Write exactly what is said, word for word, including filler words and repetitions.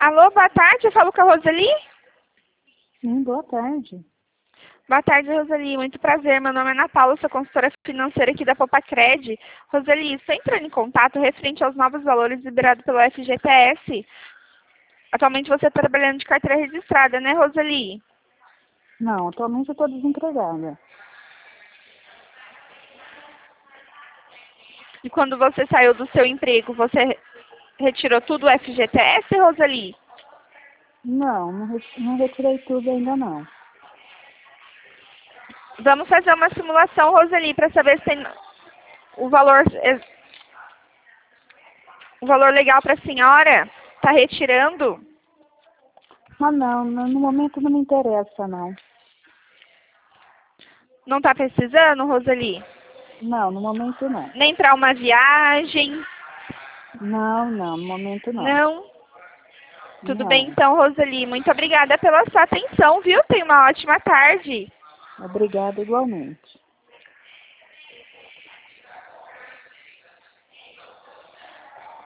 Alô, boa tarde, eu falo com a Roseli? Sim, boa tarde. Boa tarde, Roseli, muito prazer, meu nome é Ana Paula, sou consultora financeira aqui da Popacred. Roseli, estou entrando em contato referente aos novos valores liberados pelo F G T S. Atualmente você está trabalhando de carteira registrada, né, Roseli? Não, atualmente eu estou desempregada. E quando você saiu do seu emprego, você retirou tudo o F G T S, Roseli? Não, não, re- não retirei tudo ainda não. Vamos fazer uma simulação, Roseli, para saber se tem o valor, o valor legal para a senhora. Está retirando? Ah, não, no no momento não me interessa, não. Não está precisando, Roseli? Não, no momento não. Nem para uma viagem? Não, não, no momento não. Não? Tudo bem Não. então, Roseli. Muito obrigada pela sua atenção, viu? Tenha uma ótima tarde. Obrigada igualmente.